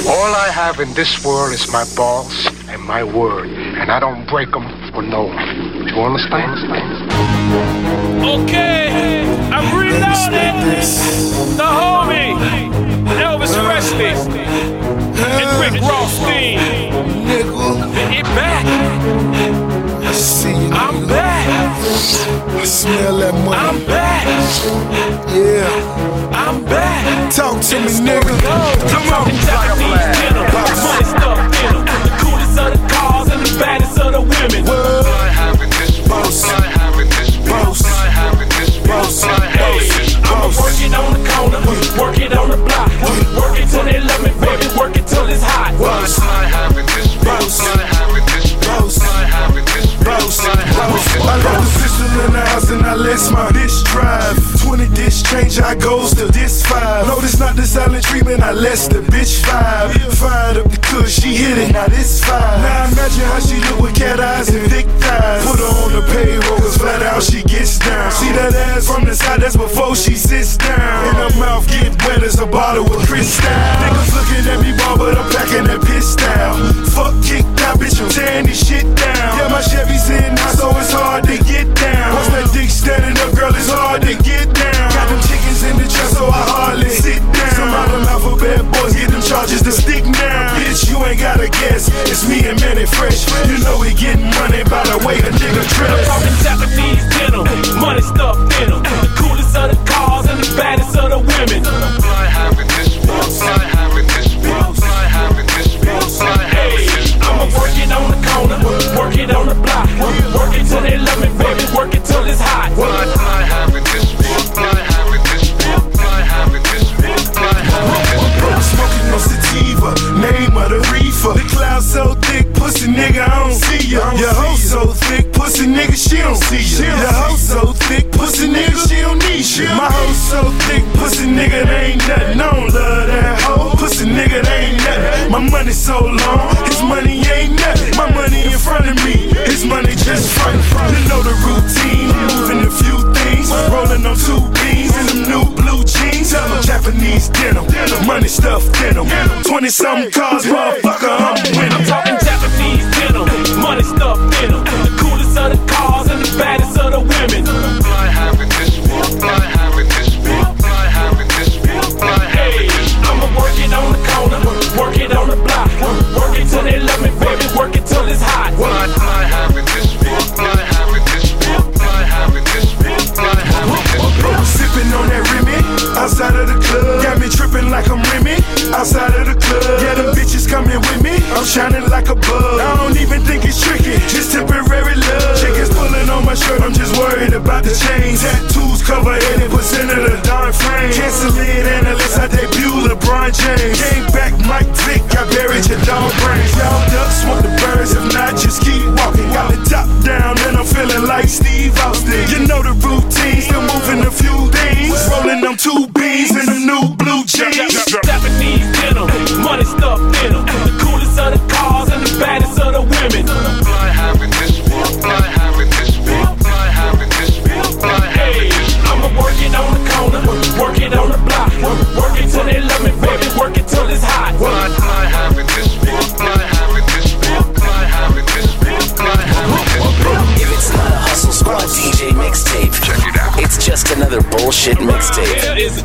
All I have in this world is my balls and my word, and I don't break them for no one. You understand? Okay, I'm reloading. The homie, Elvis Presley, and Rick Rothstein. It back. I see you. I'm back. I smell that money. I'm back. Yeah. I'm back. Talk to me, nigga. Come on. Japanese dinner, money stuff in them. The coolest of the cars and the baddest of the women. What? I have in this boss. I have in this boss. I have in this boss. I'm working on the corner, working on the block, working till they love me, baby, working till it's hot. I have in this boss. I have in this boss. I have in this boss. I left the pistol in the house and I let my bitch drive. 20 dish change, I goes to this 5. No, this not the silent treatment, I less the bitch 5. Fired up the cush, she hit it, now this 5. Now imagine how she look with cat eyes and thick thighs. Put her on the payroll, cause flat out she gets down. See that ass from the side, that's before she sits down. And her mouth get wet as a bottle with crystal. Niggas looking at me ball, but I'm packing that piss down. Fuck kicked out, bitch, I'm tearing this shit down. Yeah, my Chevy's in now, so it's hard to get down. Once that dick standing up, girl, it's hard to get down. Got them chickens in the chest, so I hardly sit down. Some of them alphabet boys get them charges to stick now. Bitch, you ain't gotta guess, it's me and Manny Fresh. You know we getting money by the way a nigga dress. I'm talking Japanese dinner, money stuff in them. The coolest of the cars and the baddest of the women. I have in this boss. I have in this boss. I have in this boss. I'm working on the corner, working on the block, working till they love me, baby, working till it's hot. I have in this boss. I have in this boss. I have in this boss. I have in this boss. Smoking no sativa, name of the reefer. The cloud so thick, pussy nigga, I don't see ya. Your hoe so thick, pussy nigga, she don't see ya. Your hoe so thick, pussy nigga, she don't need ya. My hoe so thick, pussy nigga, they ain't nothing. I don't love that hoe, pussy nigga, they ain't nothing. My money so long, his money ain't nothing. My money in front of me, his money just front. You know the routine, moving a few things, rolling on 2 beans in them new blue jeans. Tell them Japanese denim, money stuffed denim. 20-something cars, motherfucker, I'm winning. I'm talking Japanese dinner, money stuff in them. The coolest of the cars and the baddest of the women. I have in this boss. I have in this boss. I have in this boss. I'm working on the corner, working on the block, working till they love me, baby, working till it's hot. I have in this boss. I have in this boss. I have in this boss. I have in this boss. Sipping on that Remy, outside of the club. Got me tripping like I'm Remy, outside of the club. Yeah, them bitches coming with me, I'm shining like a bug. I don't even think it's tricky, just temporary love. Chickens pulling on my shirt, I'm just worried about the chains. Tattoos cover 80% of the darn frame. Cancel it, analysts, I debut LeBron James. Came back, Mike Vick, I buried your dog brains. Y'all duck, smoke the